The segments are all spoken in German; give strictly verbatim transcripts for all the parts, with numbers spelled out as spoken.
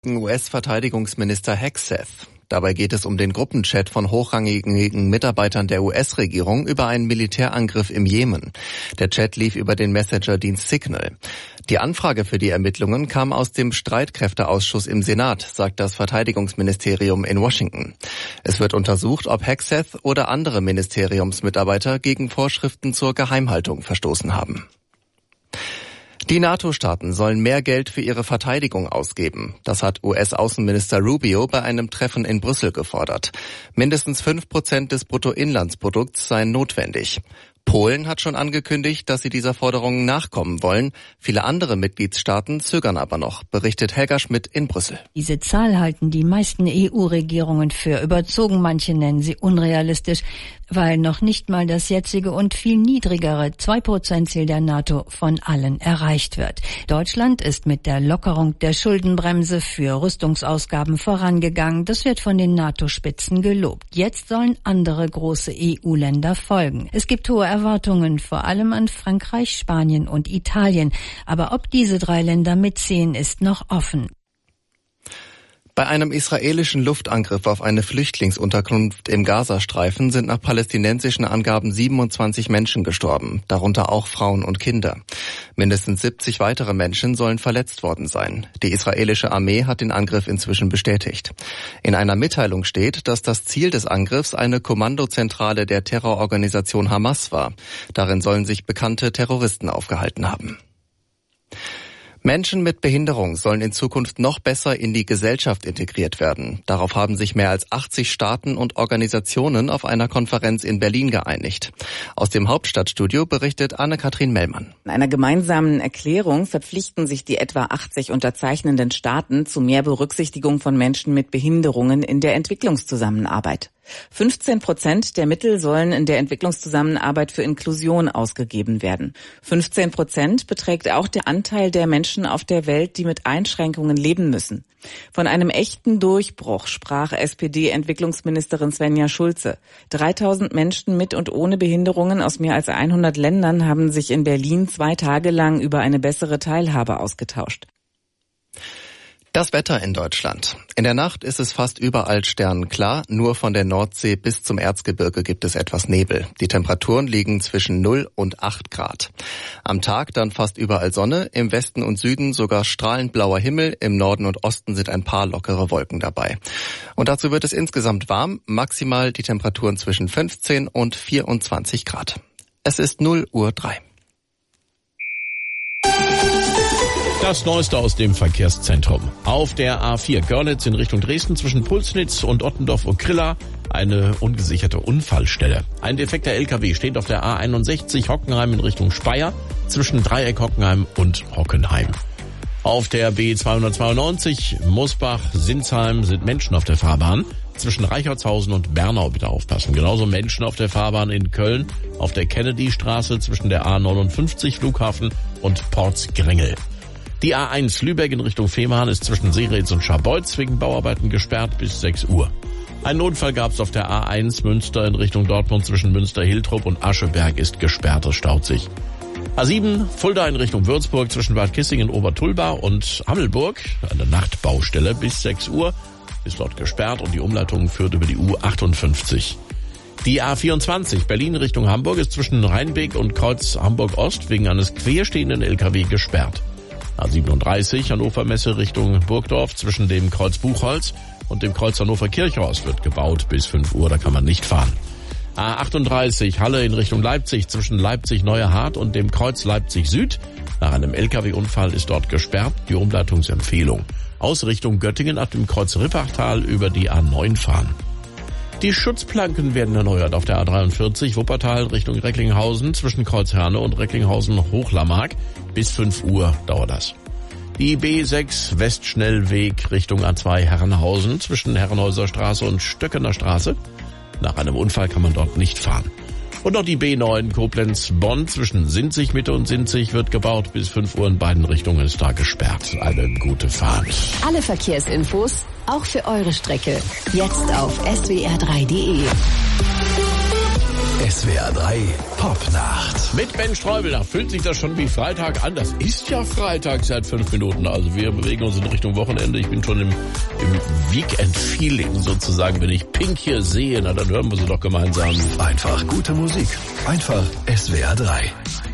U S-Verteidigungsminister Hegseth. Dabei geht es um den Gruppenchat von hochrangigen Mitarbeitern der U S-Regierung über einen Militärangriff im Jemen. Der Chat lief über den Messenger-Dienst Signal. Die Anfrage für die Ermittlungen kam aus dem Streitkräfteausschuss im Senat, sagt das Verteidigungsministerium in Washington. Es wird untersucht, ob Hegseth oder andere Ministeriumsmitarbeiter gegen Vorschriften zur Geheimhaltung verstoßen haben. Die NATO-Staaten sollen mehr Geld für ihre Verteidigung ausgeben. Das hat U S-Außenminister Rubio bei einem Treffen in Brüssel gefordert. Mindestens fünf Prozent des Bruttoinlandsprodukts seien notwendig. Polen hat schon angekündigt, dass sie dieser Forderung nachkommen wollen. Viele andere Mitgliedstaaten zögern aber noch, berichtet Helga Schmidt in Brüssel. Diese Zahl halten die meisten E U-Regierungen für überzogen. Manche nennen sie unrealistisch, weil noch nicht mal das jetzige und viel niedrigere zwei Prozent Ziel der NATO von allen erreicht wird. Deutschland ist mit der Lockerung der Schuldenbremse für Rüstungsausgaben vorangegangen. Das wird von den NATO-Spitzen gelobt. Jetzt sollen andere große E U-Länder folgen. Es gibt hohe Erwartungen, vor allem an Frankreich, Spanien und Italien. Aber ob diese drei Länder mitziehen, ist noch offen. Bei einem israelischen Luftangriff auf eine Flüchtlingsunterkunft im Gazastreifen sind nach palästinensischen Angaben siebenundzwanzig Menschen gestorben, darunter auch Frauen und Kinder. Mindestens siebzig weitere Menschen sollen verletzt worden sein. Die israelische Armee hat den Angriff inzwischen bestätigt. In einer Mitteilung steht, dass das Ziel des Angriffs eine Kommandozentrale der Terrororganisation Hamas war. Darin sollen sich bekannte Terroristen aufgehalten haben. Menschen mit Behinderung sollen in Zukunft noch besser in die Gesellschaft integriert werden. Darauf haben sich mehr als achtzig Staaten und Organisationen auf einer Konferenz in Berlin geeinigt. Aus dem Hauptstadtstudio berichtet Anne-Kathrin Mellmann. In einer gemeinsamen Erklärung verpflichten sich die etwa achtzig unterzeichnenden Staaten zu mehr Berücksichtigung von Menschen mit Behinderungen in der Entwicklungszusammenarbeit. fünfzehn Prozent der Mittel sollen in der Entwicklungszusammenarbeit für Inklusion ausgegeben werden. fünfzehn Prozent beträgt auch der Anteil der Menschen auf der Welt, die mit Einschränkungen leben müssen. Von einem echten Durchbruch sprach S P D-Entwicklungsministerin Svenja Schulze. dreitausend Menschen mit und ohne Behinderungen aus mehr als hundert Ländern haben sich in Berlin zwei Tage lang über eine bessere Teilhabe ausgetauscht. Das Wetter in Deutschland. In der Nacht ist es fast überall sternenklar, nur von der Nordsee bis zum Erzgebirge gibt es etwas Nebel. Die Temperaturen liegen zwischen null und acht Grad. Am Tag dann fast überall Sonne, im Westen und Süden sogar strahlend blauer Himmel, im Norden und Osten sind ein paar lockere Wolken dabei. Und dazu wird es insgesamt warm, maximal die Temperaturen zwischen fünfzehn und vierundzwanzig Grad. Es ist null Uhr drei. Das Neueste aus dem Verkehrszentrum. Auf der A vier Görlitz in Richtung Dresden zwischen Pulsnitz und Ottendorf-Okrilla eine ungesicherte Unfallstelle. Ein defekter L K W steht auf der A einundsechzig Hockenheim in Richtung Speyer zwischen Dreieck Hockenheim und Hockenheim. Auf der B zweihundertzweiundneunzig Mosbach-Sinsheim sind Menschen auf der Fahrbahn. Zwischen Reichertshausen und Bernau bitte aufpassen. Genauso Menschen auf der Fahrbahn in Köln auf der Kennedy-Straße zwischen der A neunundfünfzig Flughafen und Portsgrengel. Die A eins Lübeck in Richtung Fehmarn ist zwischen Seeretz und Scharbeutz wegen Bauarbeiten gesperrt bis sechs Uhr. Einen Notfall gab es auf der A eins Münster in Richtung Dortmund zwischen Münster-Hiltrup und Ascheberg ist gesperrt, es staut sich. A sieben Fulda in Richtung Würzburg zwischen Bad Kissingen, Obertulba und Hammelburg, eine Nachtbaustelle bis sechs Uhr, ist dort gesperrt und die Umleitung führt über die U achtundfünfzig. Die A vierundzwanzig Berlin Richtung Hamburg ist zwischen Rheinbeek und Kreuz Hamburg-Ost wegen eines querstehenden L K W gesperrt. A siebenunddreißig Hannover Messe Richtung Burgdorf zwischen dem Kreuz Buchholz und dem Kreuz Hannover Kirchhaus wird gebaut bis fünf Uhr, da kann man nicht fahren. A achtunddreißig Halle in Richtung Leipzig zwischen Leipzig Neuerhardt und dem Kreuz Leipzig Süd. Nach einem L K W-Unfall ist dort gesperrt, die Umleitungsempfehlung. Aus Richtung Göttingen ab dem Kreuz Rippachtal über die A neun fahren. Die Schutzplanken werden erneuert auf der A dreiundvierzig Wuppertal Richtung Recklinghausen zwischen Kreuz Herne und Recklinghausen-Hochlamag. Bis fünf Uhr dauert das. Die B sechs Westschnellweg Richtung A zwei Herrenhausen zwischen Herrenhäuser Straße und Stöckener Straße. Nach einem Unfall kann man dort nicht fahren. Und noch die B neun Koblenz-Bonn zwischen Sinzig Mitte und Sinzig wird gebaut. Bis fünf Uhr in beiden Richtungen ist da gesperrt. Eine gute Fahrt. Alle Verkehrsinfos, auch für eure Strecke, jetzt auf S W R drei Punkt D E. S W R drei Popnacht. Mit Ben Streubel, da fühlt sich das schon wie Freitag an. Das ist ja Freitag seit fünf Minuten. Also wir bewegen uns in Richtung Wochenende. Ich bin schon im, im Weekend-Feeling sozusagen. Wenn ich Pink hier sehe, na dann hören wir sie doch gemeinsam. Einfach gute Musik. Einfach S W R drei.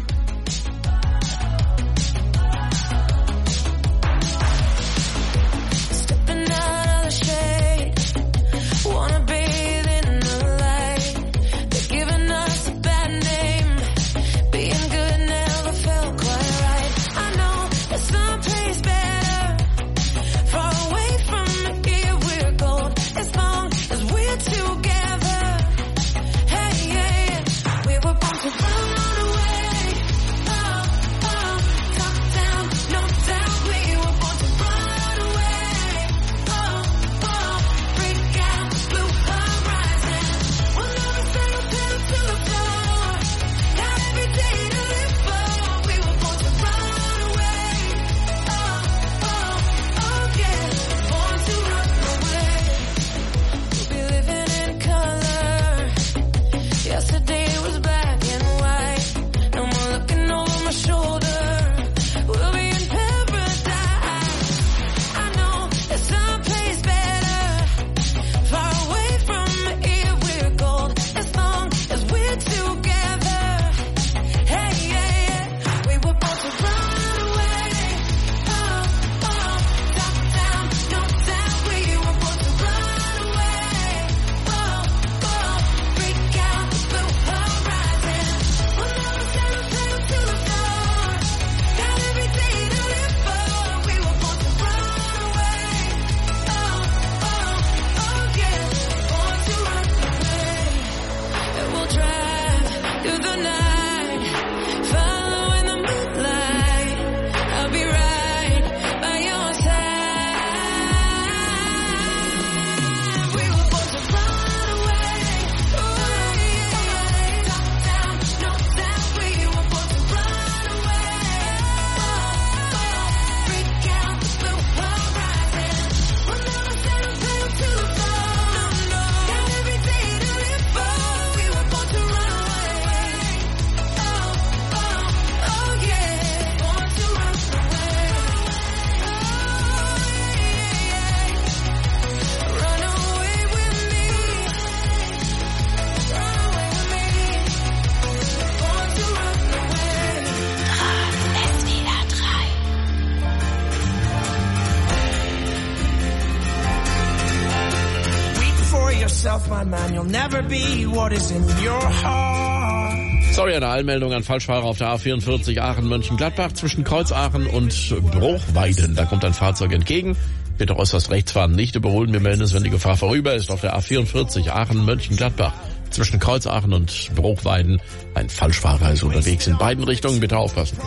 Sorry, eine Eilmeldung an Falschfahrer auf der A vierundvierzig Aachen-Mönchengladbach zwischen Kreuzaachen und Bruchweiden. Da kommt ein Fahrzeug entgegen. Bitte äußerst rechts fahren, nicht überholen. Wir melden es, wenn die Gefahr vorüber ist. Auf der A vierundvierzig Aachen-Mönchengladbach zwischen Kreuzaachen und Bruchweiden. Ein Falschfahrer ist unterwegs in beiden Richtungen. Bitte aufpassen.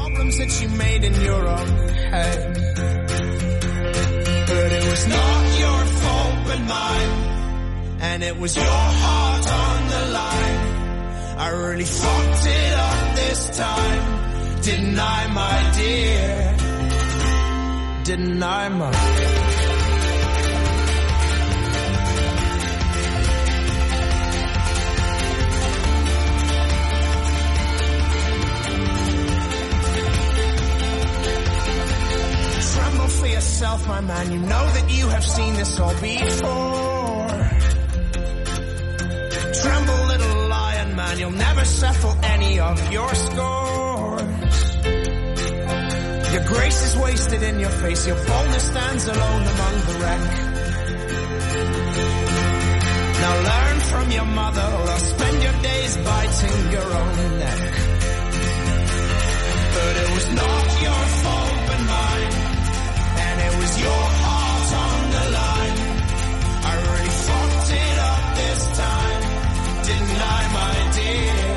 And it was your heart on the line. I really fucked it up this time. Didn't I, my dear? Didn't I, my Tremble for yourself, my man. You know that you have seen this all before. Tremble, little lion man, you'll never settle any of your scores. Your grace is wasted in your face, your boldness stands alone among the wreck. Now learn from your mother, or I'll spend your days biting your own neck. But it was not your fault but mine, and it was your heart on the line. I really fucked it up this time. Didn't I, my dear?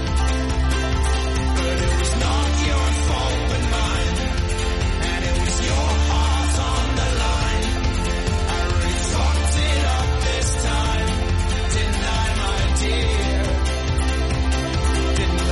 But it was not your fault but mine, and it was your heart on the line. I really fucked it up this time. Didn't I, my dear? Didn't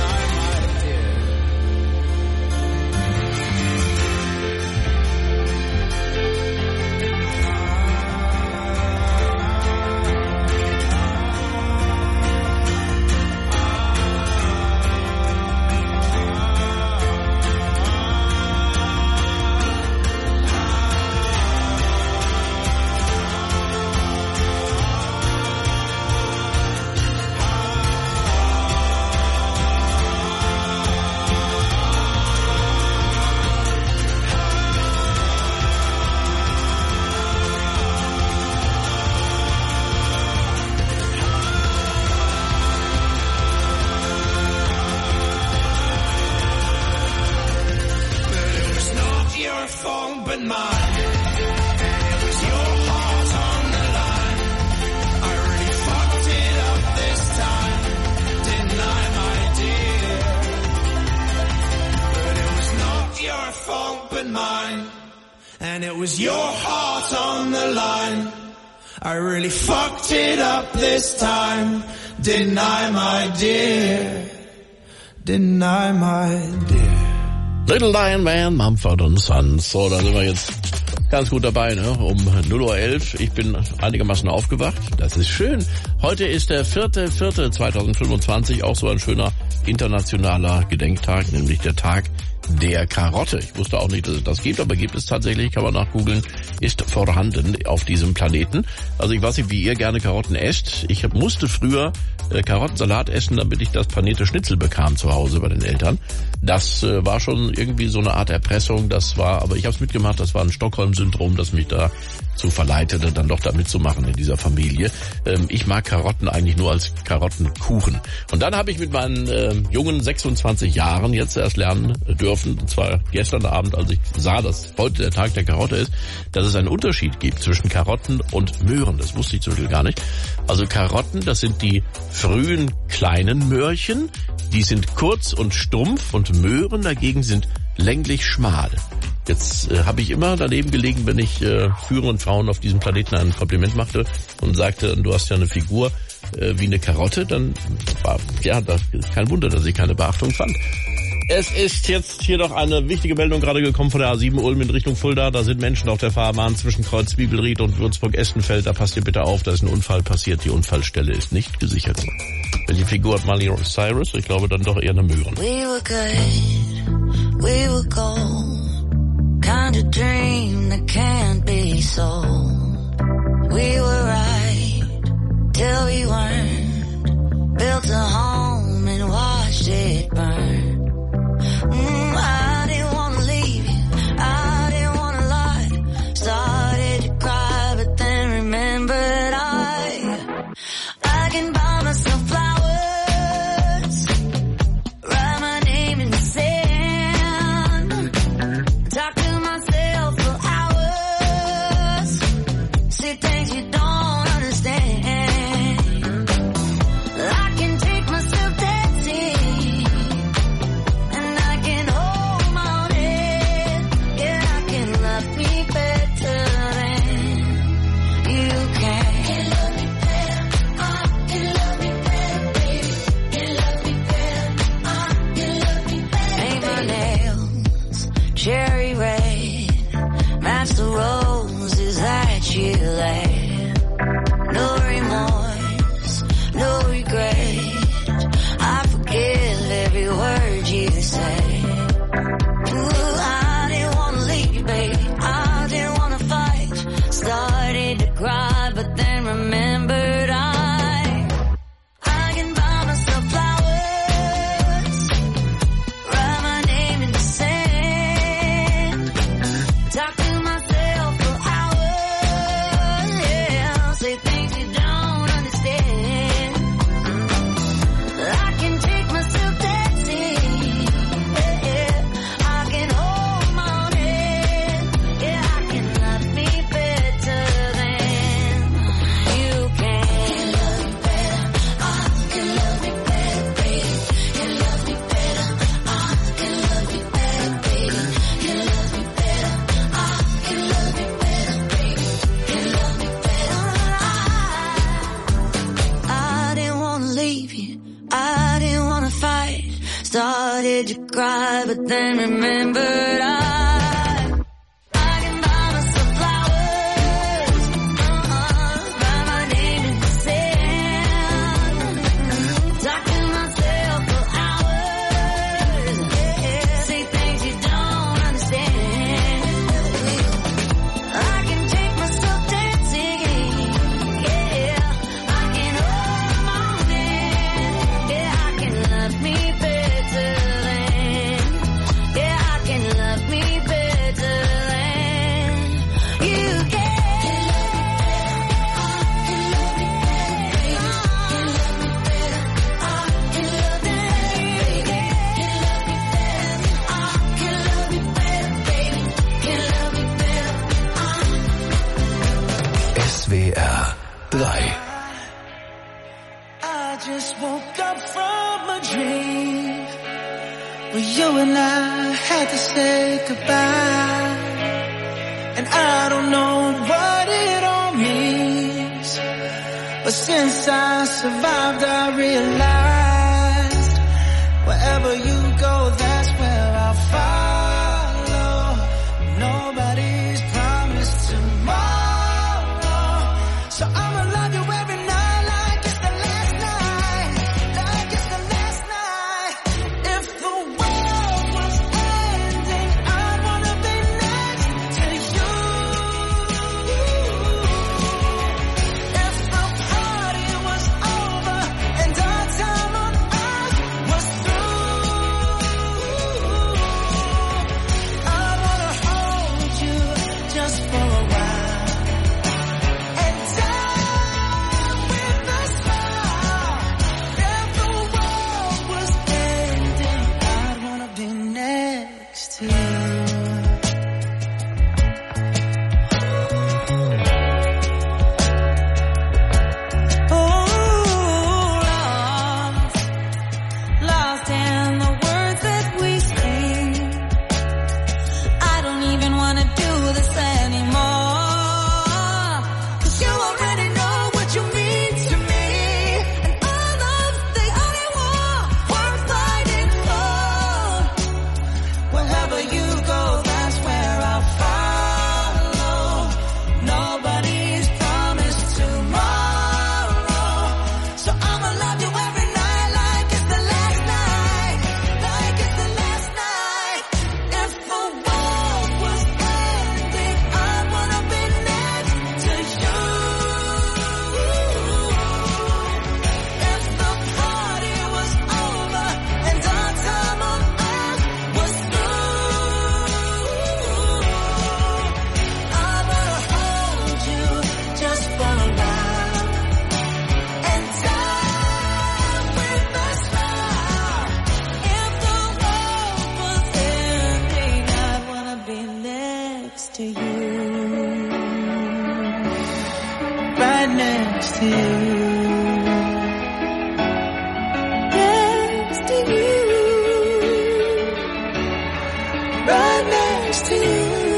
your heart on the line. I really fucked it up this time. Didn't I, my dear? Didn't I, my dear? Little Lion Man, Mumford und Sons. So, da sind wir jetzt ganz gut dabei, ne? Um null Uhr elf. Ich bin einigermaßen aufgewacht. Das ist schön. Heute ist der vierte vierte zweitausendfünfundzwanzig. Auch so ein schöner internationaler Gedenktag, nämlich der Tag der Karotte. Ich wusste auch nicht, dass es das gibt, aber gibt es tatsächlich, kann man nachgoogeln, ist vorhanden auf diesem Planeten. Also ich weiß nicht, wie ihr gerne Karotten esst. Ich musste früher äh, Karottensalat essen, damit ich das panierte Schnitzel bekam zu Hause bei den Eltern. Das äh, war schon irgendwie so eine Art Erpressung. Das war, aber ich habe es mitgemacht, das war ein Stockholm-Syndrom, das mich da zu verleitete, dann doch da mitzumachen in dieser Familie. Ähm, ich mag Karotten eigentlich nur als Karottenkuchen. Und dann habe ich mit meinen äh, jungen sechsundzwanzig Jahren jetzt erst lernen dürfen, und zwar gestern Abend, als ich sah, dass heute der Tag der Karotte ist, dass es einen Unterschied gibt zwischen Karotten und Möhren. Das wusste ich zum Beispiel gar nicht. Also Karotten, das sind die frühen kleinen Möhrchen, die sind kurz und stumpf, und Möhren dagegen sind länglich schmal. Jetzt äh, habe ich immer daneben gelegen, wenn ich äh, führenden Frauen auf diesem Planeten ein Kompliment machte und sagte, du hast ja eine Figur äh, wie eine Karotte, dann war ja das ist kein Wunder, dass ich keine Beachtung fand. Es ist jetzt hier noch eine wichtige Meldung gerade gekommen von der A sieben Ulm in Richtung Fulda. Da sind Menschen auf der Fahrbahn zwischen Kreuz Zwiebelried und Würzburg-Estenfeld. Da passt ihr bitte auf, da ist ein Unfall passiert. Die Unfallstelle ist nicht gesichert. Welche Figur hat Miley Cyrus? Ich glaube dann doch eher eine Möhren. We were good, we were gold, kind of dream that can't be sold. We were right till we weren't, built a home and watched it burn. Mm, I didn't wanna leave you, I didn't wanna lie. Started to cry, but then remembered I, I can buy myself flowers, write my name in the sand, talk to myself for hours, say things you don't understand. I can take myself dancing, and I can hold my own head. Yeah, I can love me better than you can. Can love me better, I can love me better, baby. Can love me better, I can love me better. Paint my nails cherry red, match the roses that you laid. No remorse, no regret, I forgive every word you say. Ooh, I didn't wanna leave, baby, I didn't wanna fight. Started to cry, but then remembered I, I can buy myself flowers, write my name in the sand, talk to myself for hours, yeah, say things you don't understand. I can take myself dancing, yeah, yeah. I can hold my own head, yeah, I can love me better than you can. Can love me better, I can love me better, baby. Can love me better, I can love me better, baby. Can love me better, I can love me better, baby. Can love me better, I, I didn't wanna leave you, I didn't wanna fight. Started to cry, but then remembered I, I can buy myself flowers, uh-uh, write my name in the sand, talk to myself for hours, yeah, say things you don't understand. I can take myself dancing, yeah, I can hold my own hand, yeah, I can love me better than, yeah, I can love me better than you can. Can love me better, can love me better, I can love me better, baby. Can love me better, I, S W R drei. I just woke up from a dream where you and I had to say goodbye, and I I don't know what it all means, but since I survived I realized wherever you go, that's where I'll follow. Nobody's promised tomorrow, so I'ma love you every night like it's the last night, like it's the last night. If the world was ending, I'd wanna be next to you. If the party was over and our time on earth was through, I'd wanna hold you just for a while and die with a smile. If the world was ending, I'd wanna be next to you. Oh, lost, lost in the words that we sing. I don't even wanna do this anymore, 'cause you already know what you mean to me, and all of the only war we're fighting for. Wherever you go, that's where I'll follow. Nobody's promised tomorrow, so I'ma love you every night like it's the last night, like it's the last night. If the world was ending, I'd wanna be next to you. If the party was over and our time on earth was through, I'd wanna hold you just for a while and die with a smile. If the world was ending, I'd wanna be next to you, right next to you, next to you, right next to you.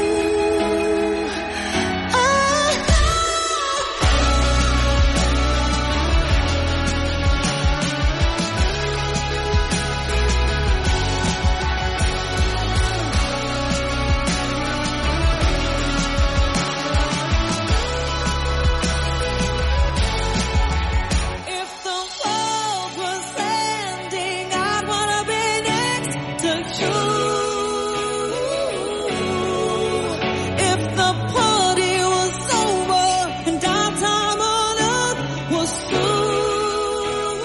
If the world was ending, I'd wanna be next to you. If the party was over and our time on earth was through,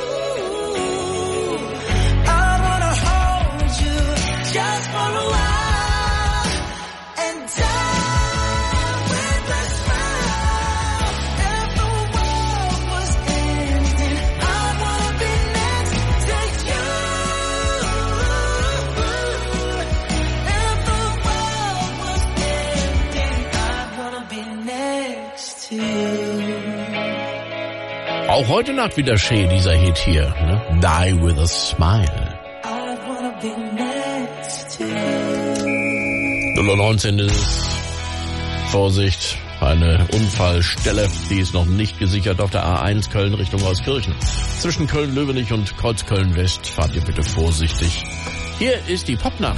I wanna hold you just for a while and die with a smile. If the world was ending, I'd wanna be next to you. If the world was ending, I'd wanna be next to you. Auch heute Nacht wieder schön, dieser Hit hier. Ne? Die with a Smile. I'd wanna be next to you. null Uhr neunzehn ist es. Vorsicht, eine Unfallstelle, die ist noch nicht gesichert auf der A eins Köln Richtung Euskirchen. Zwischen Köln-Löwenich und Kreuzköln-West fahrt ihr bitte vorsichtig. Hier ist die Popnacht.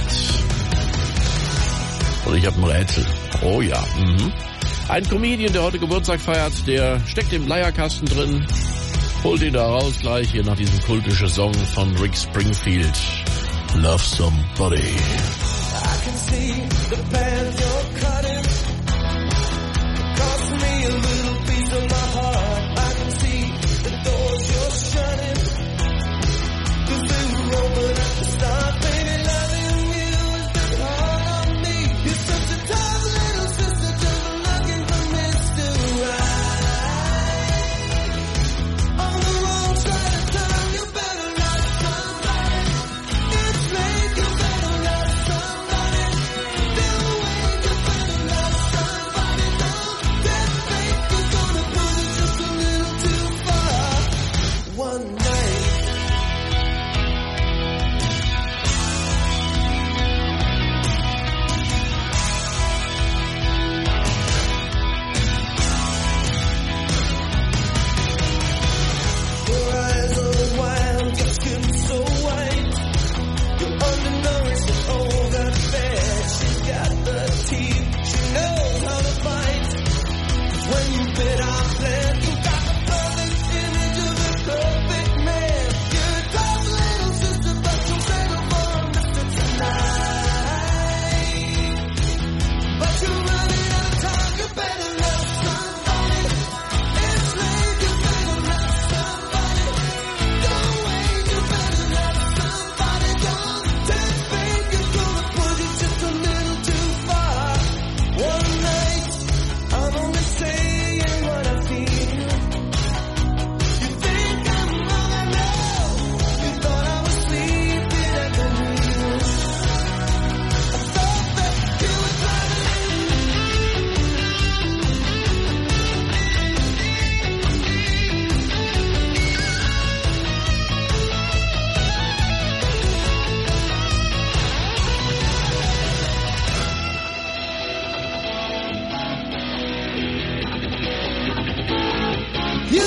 Und ich habe ein Rätsel. Oh ja, mhm. Ein Comedian, der heute Geburtstag feiert, der steckt im Leierkasten drin. Holt ihn da raus gleich hier nach diesem kultischen Song von Rick Springfield. Love Somebody. I can see the path you're cutting. Cost me a little piece of my heart. I can see the doors you're shutting. 'Cause they were open at the start. Baby, loving you is the part of me. You're such a tough little sister, just looking for Mister Right. On the wrong side of time, you better love somebody. It's late, you better love somebody. Feel the way you better love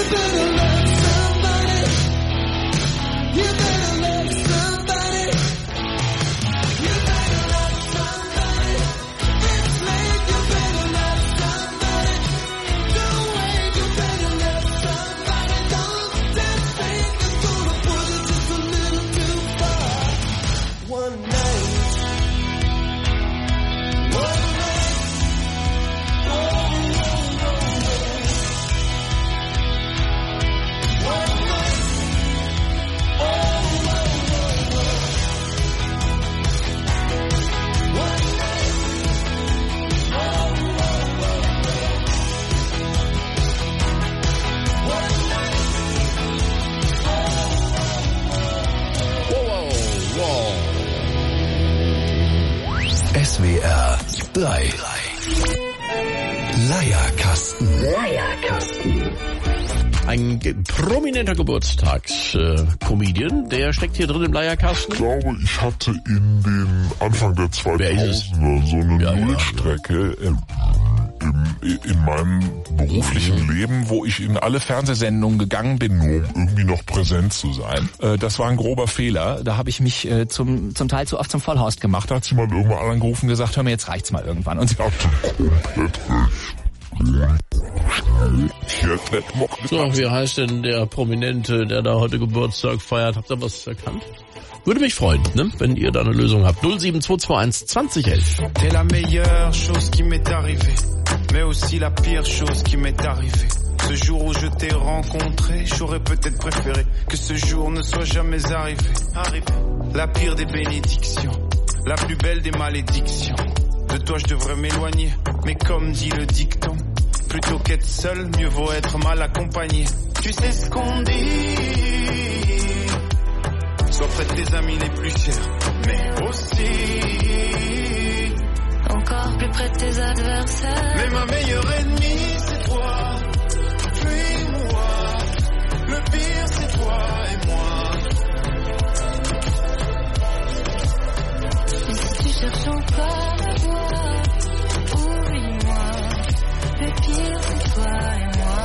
S W R drei. Leierkasten. Ein ge- prominenter Geburtstags-Comedian, der steckt hier drin im Leierkasten. Ich glaube, ich hatte in den Anfang der zweitausender so eine Ja, ja. Nullstrecke im, im, in meinem beruflichen Leben, wo ich in alle Fernsehsendungen gegangen bin, nur um irgendwie noch präsent zu sein. Äh, das war ein grober Fehler. Da habe ich mich äh, zum zum Teil zu oft zum Vollhorst gemacht. Da hat jemand irgendwann angerufen Und gesagt, hör mir, jetzt reicht's mal irgendwann. Und und hatte komplett recht. So, wie heißt denn der Prominente, der da heute Geburtstag feiert? Habt ihr was erkannt? Würde mich freuen, ne, wenn ihr da eine Lösung habt. null sieben zwei zwei eins zwanzig elf. T'es la meilleure chose qui m'est arrivée, mais aussi la pire chose qui m'est arrivée. Ce jour où je t'ai rencontré, j'aurais peut-être préféré que ce jour ne soit jamais arrivé. Arrivé. La pire des bénédictions, la plus belle des malédictions. De toi je devrais m'éloigner, mais comme dit le dicton, plutôt qu'être seul, mieux vaut être mal accompagné. Tu sais ce qu'on dit, sois près de tes amis les plus chers, mais aussi Encore plus près de tes adversaires. mais ma meilleure ennemie c'est toi, fuis-moi, le pire c'est toi et moi. Et si tu cherches encore à voir, oublie-moi. Le pire c'est toi et moi.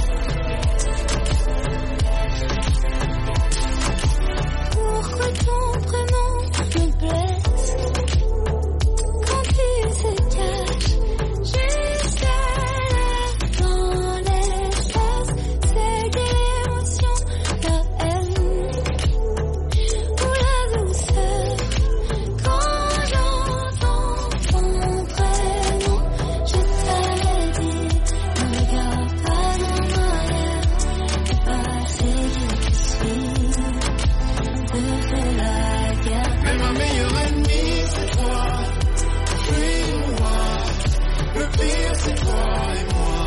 Pourquoi ton prénom me blesse quand tu se caches juste dans l'espace? C'est quelle émotion, la haine ou la douceur quand j'entends ton prénom? Je t'avais dit, ne regarde pas en arrière, le passé je te suis. Mais ma meilleure ennemie c'est toi, fuis-moi, le pire c'est toi et moi.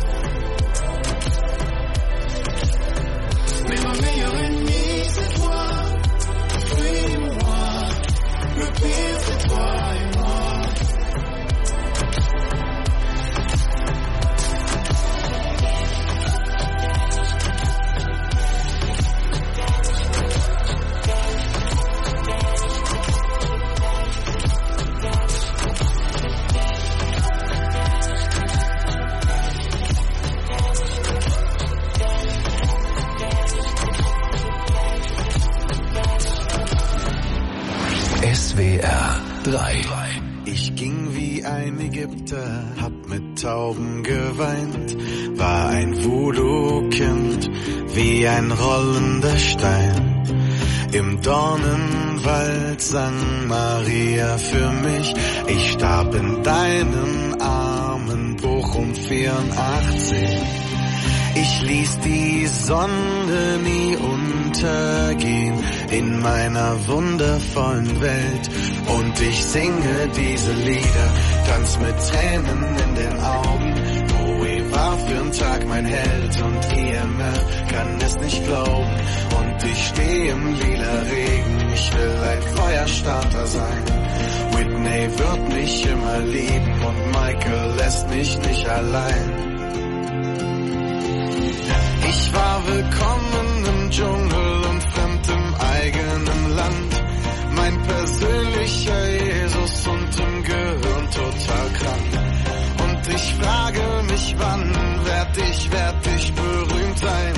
Mais ma meilleure ennemie c'est toi, fuis-moi, le pire c'est toi et moi. S W R drei. Ich ging wie ein Ägypter, hab mit Tauben geweint, war ein Voodoo-Kind, wie ein rollender Stein. Im Dornenwald sang Maria für mich, ich starb in deinen Armen, Bochum vierundachtzig. Ich ließ die Sonne nie untergehen in meiner wundervollen Welt. Und ich singe diese Lieder, tanz mit Tränen in den Augen. Bowie war für einen Tag mein Held und I M F kann es nicht glauben. Und ich steh im lila Regen, ich will ein Feuerstarter sein. Whitney wird mich immer lieben und Michael lässt mich nicht allein. Ich war willkommen im Dschungel und fremd im eigenen Land. Mein persönlicher Jesus und im Gehirn total krank. Und ich frage mich, wann werd ich, werd ich berühmt sein?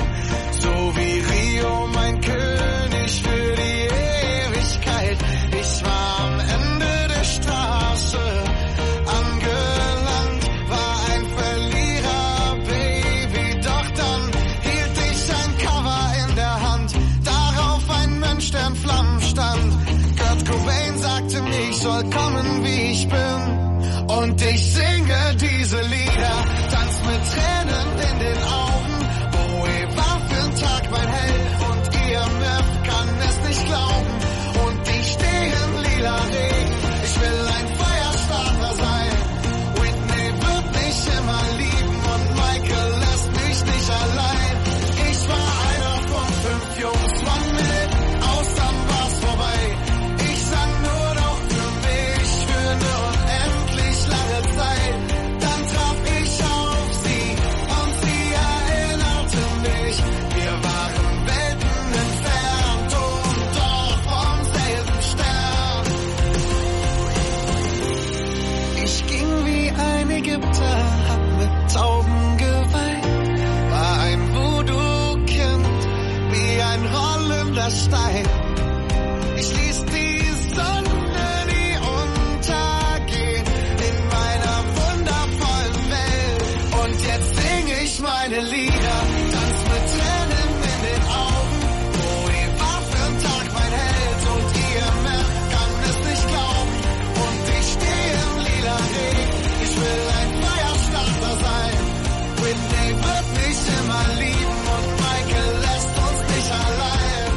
Stein. Ich ließ die Sonne nie untergehen in meiner wundervollen Welt. Und jetzt sing ich meine Lieder, tanz mit Tränen in den Augen. Bowie war für'n Tag mein Held und ihr Mann kann es nicht glauben. Und ich stehe im lila Regen, ich will ein Feierstarter sein. Whitney wird mich immer lieben und Michael lässt uns nicht allein.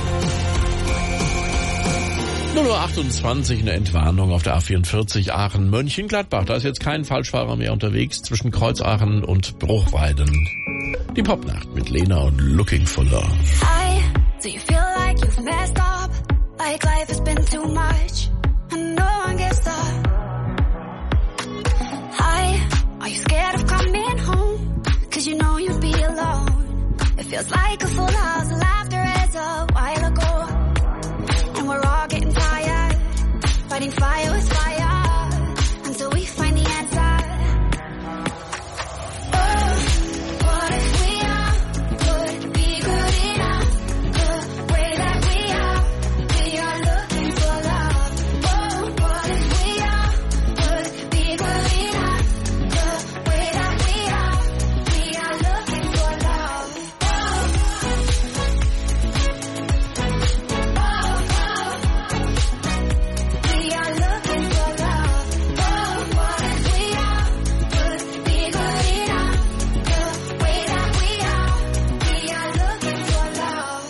null Uhr achtundzwanzig, eine Entwarnung auf der A vierundvierzig Aachen-Mönchengladbach. Da ist jetzt kein Falschfahrer mehr unterwegs zwischen Kreuzaachen und Bruchweiden. Die Popnacht mit Lena und Looking for Love. Hi, do you feel like you've messed up? Like life has been too much and no one gets up. Hi, are you scared of coming home? Cause you know you'd be alone. It feels like a full house, laughter is a while ago. And we're all getting tired, fighting fire with fire, until we find the answer. Oh, what if we are, would be good enough, the way that we are, we are looking for love. Oh, what if we are, would be good enough, the way that we are, we are looking for love. Oh, we are looking for love. Oh, what if we are, would be good enough, the way that we are, we are looking for love.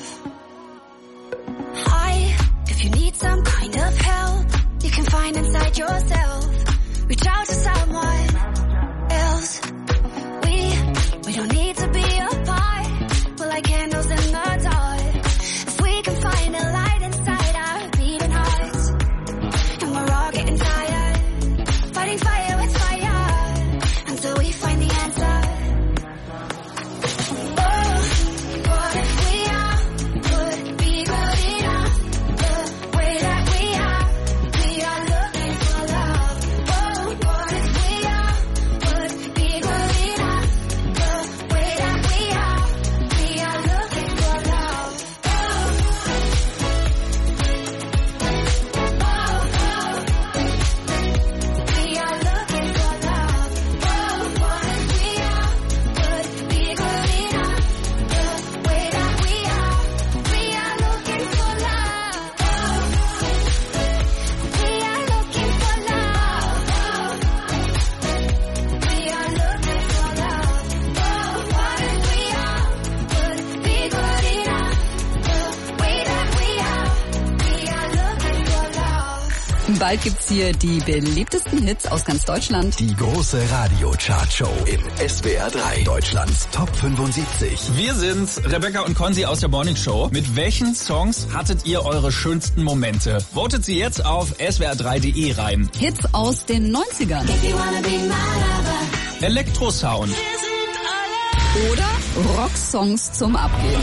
Hi, if you need some kind of help, you can find inside yourself. Reach out to someone else. We, we don't need to be apart. We're like candles in the dark. If we can find a light inside our beating hearts, and we're all getting tired, fighting fire with fire, until we find the answer. Oh, what if we are, would be good enough, the way that we are, we are looking for love. Oh, what if we are, would be good enough, the way that we are, we are looking for love. Oh, we are looking for love. Oh, what if we are, would be good enough, the way that we are, we are looking for love. We are looking for love. We are looking for love. Oh, what if we are, would be good enough, the way that we are, we are looking for love. Bald gibt's hier die beliebtesten Hits aus ganz Deutschland. Die große Radio-Chart-Show im S W R drei. Deutschlands Top fünfundsiebzig. Wir sind's, Rebecca und Konzi aus der Morning Show. Mit welchen Songs hattet ihr eure schönsten Momente? Votet sie jetzt auf s w r drei punkt d e rein. Hits aus den neunzigern. If you wanna be my lover, Elektrosound. Oder Rocksongs zum Abgehen.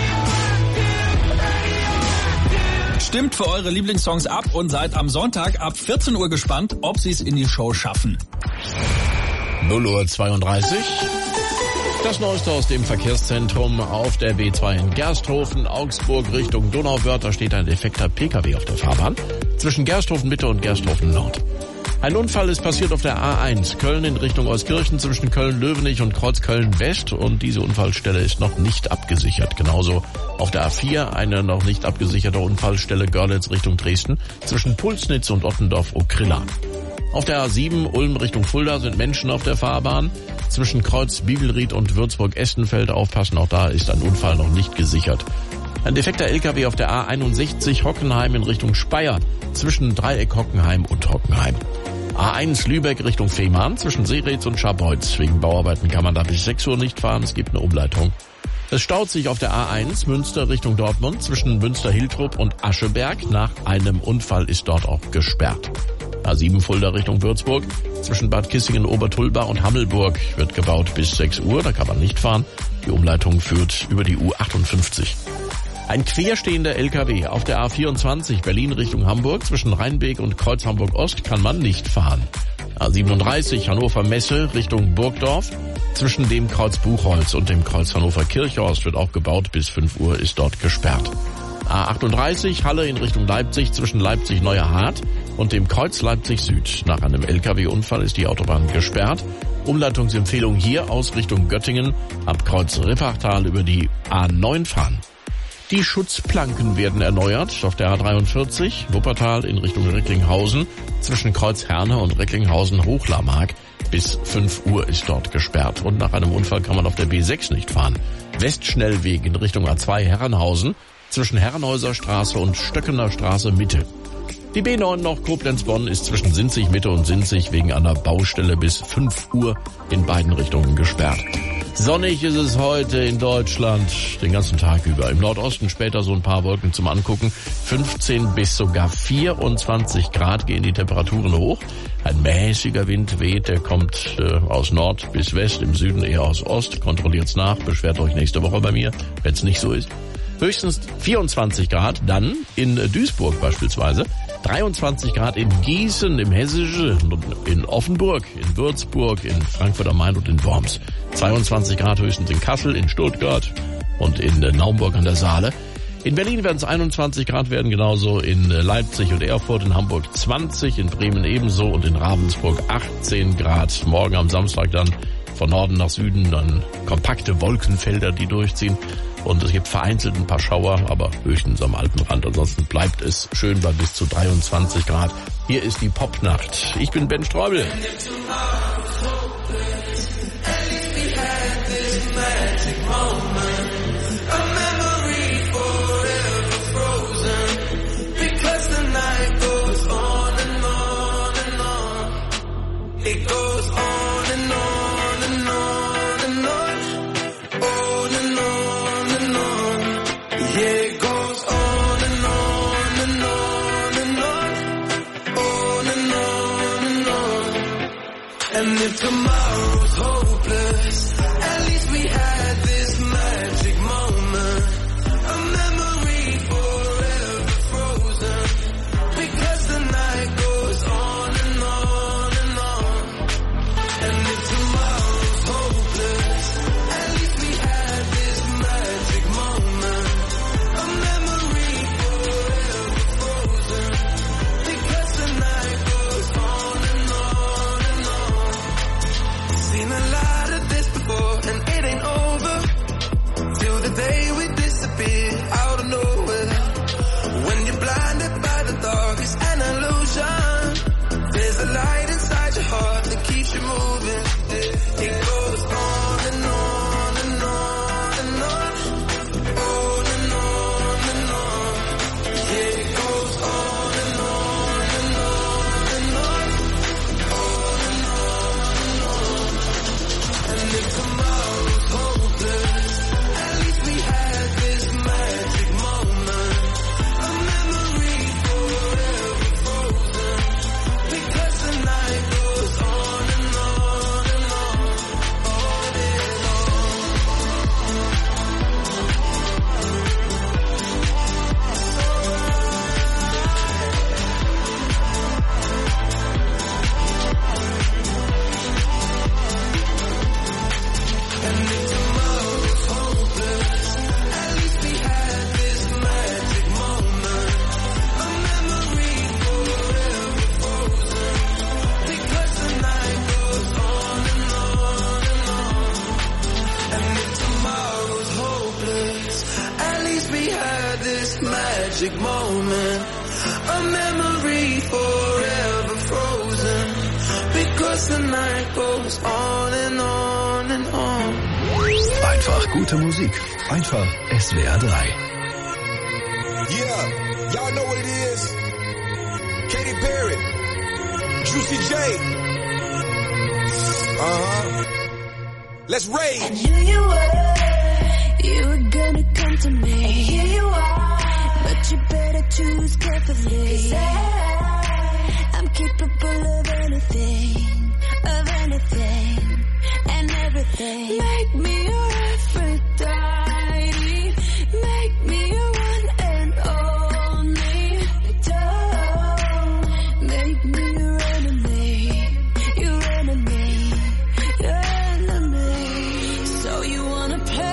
Stimmt für eure Lieblingssongs ab und seid am Sonntag ab vierzehn Uhr gespannt, ob sie es in die Show schaffen. null Uhr zweiunddreißig. Das Neueste aus dem Verkehrszentrum auf der B zwei in Gersthofen, Augsburg Richtung Donauwörth. Da steht ein defekter P K W auf der Fahrbahn zwischen Gersthofen Mitte und Gersthofen Nord. Ein Unfall ist passiert auf der A eins, Köln in Richtung Euskirchen zwischen Köln-Löwenich und Kreuzköln-West und diese Unfallstelle ist noch nicht abgesichert. Genauso auf der A vier eine noch nicht abgesicherte Unfallstelle Görlitz Richtung Dresden zwischen Pulsnitz und Ottendorf-Okrilla. Auf der A sieben Ulm Richtung Fulda sind Menschen auf der Fahrbahn. Zwischen Kreuz Bibelried und Würzburg-Essenfeld aufpassen, auch da ist ein Unfall noch nicht gesichert. Ein defekter L K W auf der A einundsechzig Hockenheim in Richtung Speyer zwischen Dreieck Hockenheim und Hockenheim. A eins Lübeck Richtung Fehmarn zwischen Seeretz und Scharbeutz. Wegen Bauarbeiten kann man da bis sechs Uhr nicht fahren, es gibt eine Umleitung. Es staut sich auf der A eins Münster Richtung Dortmund zwischen Münster-Hiltrup und Ascheberg. Nach einem Unfall ist dort auch gesperrt. A sieben Fulda Richtung Würzburg zwischen Bad Kissingen, Obertulba und Hammelburg wird gebaut bis sechs Uhr, da kann man nicht fahren. Die Umleitung führt über die U achtundfünfzig. Ein querstehender L K W auf der A vierundzwanzig Berlin Richtung Hamburg zwischen Rheinbeek und Kreuz Hamburg Ost kann man nicht fahren. A siebenunddreißig Hannover Messe Richtung Burgdorf zwischen dem Kreuz Buchholz und dem Kreuz Hannover Kirchhorst wird auch gebaut, bis fünf Uhr ist dort gesperrt. A achtunddreißig Halle in Richtung Leipzig zwischen Leipzig-Neuerhardt und dem Kreuz Leipzig Süd. Nach einem L K W-Unfall ist die Autobahn gesperrt. Umleitungsempfehlung hier aus Richtung Göttingen ab Kreuz Rippachtal über die A neun fahren. Die Schutzplanken werden erneuert auf der A dreiundvierzig, Wuppertal in Richtung Recklinghausen, zwischen Kreuz Herne und Recklinghausen-Hochlarmark. Bis fünf Uhr ist dort gesperrt. Und nach einem Unfall kann man auf der B sechs nicht fahren. Westschnellweg in Richtung A zwei Herrenhausen, zwischen Herrenhäuser Straße und Stöckener Straße Mitte. Die B neun noch Koblenz-Bonn ist zwischen Sinzig Mitte und Sinzig wegen einer Baustelle bis fünf Uhr in beiden Richtungen gesperrt. Sonnig ist es heute in Deutschland den ganzen Tag über. Im Nordosten später so ein paar Wolken zum Angucken. fünfzehn bis sogar vierundzwanzig Grad gehen die Temperaturen hoch. Ein mäßiger Wind weht, der kommt äh, aus Nord bis West, im Süden eher aus Ost. Kontrolliert's nach, beschwert euch nächste Woche bei mir, wenn es nicht so ist. Höchstens vierundzwanzig Grad, dann in Duisburg beispielsweise. dreiundzwanzig Grad in Gießen, im Hessischen, in Offenburg, in Würzburg, in Frankfurt am Main und in Worms. zweiundzwanzig Grad höchstens in Kassel, in Stuttgart und in Naumburg an der Saale. In Berlin werden es einundzwanzig Grad werden, genauso in Leipzig und Erfurt, in Hamburg zwanzig, in Bremen ebenso und in Ravensburg achtzehn Grad. Morgen am Samstag dann von Norden nach Süden dann kompakte Wolkenfelder, die durchziehen. Und es gibt vereinzelt ein paar Schauer, aber höchstens am Alpenrand. Ansonsten bleibt es schön bei bis zu dreiundzwanzig Grad. Hier ist die Popnacht. Ich bin Ben Streubel. And if tomorrow's hopeless, at least we had this magic moment, a memory forever frozen, because the night goes on and on and on. And if tomorrow's hopeless, at least we had this magic moment, a memory forever frozen, because the night goes on and on and on. Seen a lot of this before, and it ain't over till the day we disappear out of nowhere. When you're blinded by the dark, it's an illusion. There's a light inside your heart that keeps you moving. It goes on and on and on and on, on and on and on. Yeah, it goes on and on and on and on, on and on and on. And if tomorrow's hopeless, at least we had this magic moment, a memory forever frozen, because the night goes on and on and on, on and And if tomorrow's hopeless, at least we had this magic moment, a memory forever frozen, because the night goes on and on and on. And if tomorrow's hopeless, at least we had this magic moment, a memory forever frozen, because the night goes on and on and on. Einfach gute Musik. Einfach S W R drei. Yeah, y'all know what it is. Katy Perry, Juicy J. Uh-huh. Let's rage. And here you were, you were gonna come to me. And here you are, but you better choose carefully. 'Cause I, I'm capable of anything, of anything, and everything. Make me your Aphrodite, make me your one and only. Don't make me your enemy, your enemy, your enemy. So you wanna play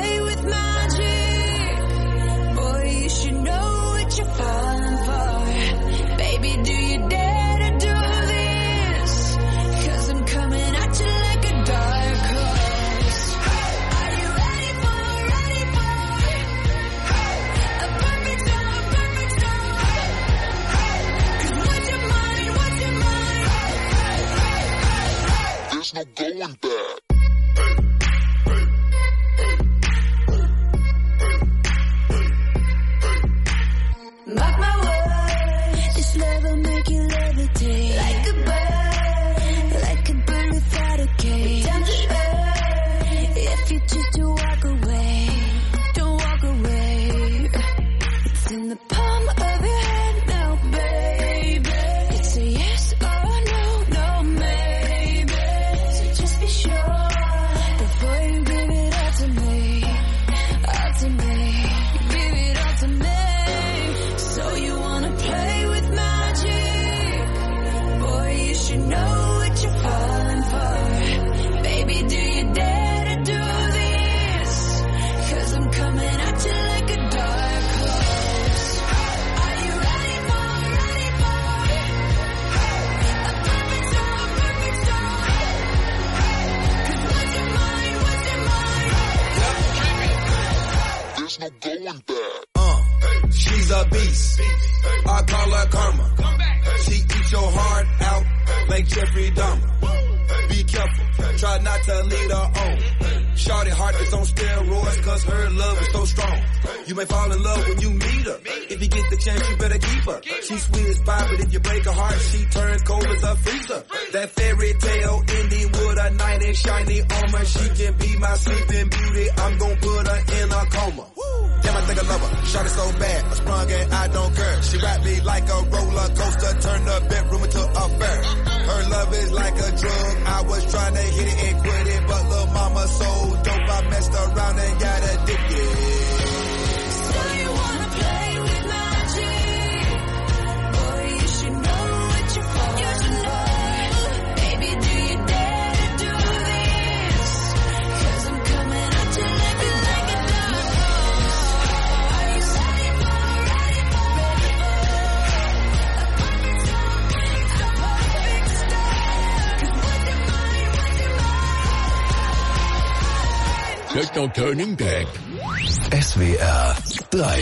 there's no going back. Uh, she's a beast. I call her karma. She eats your heart out like Jeffrey Dahmer. Be careful, try not to lead her on. Shorty heart is on steroids cause her love is so strong. You may fall in love when you meet her. If you get the chance, you better keep her. She's sweet as pie, but if you break her heart, she turns cold as a freezer. That fairy tale ending with a knight in shiny armor. She can be my sleeping beauty. I'm gon' put her in a coma. Damn, I think I love her. Shot it so bad, I sprung and I don't care. She wrapped me like a roller coaster, turned the bedroom into a fair. Her love is like a drug. I was trying to hit it and quit it, but little mama so dope, I messed around and got addicted. So you wanna play with magic? Boy, you should know what you're for. You should know. Baby, do you dare to do this? Cause I'm coming at you like it like a dog. Are you ready for, ready for, ready for a perfect storm? Cause with your mind, with your mind. There's no turning back. S W R drei.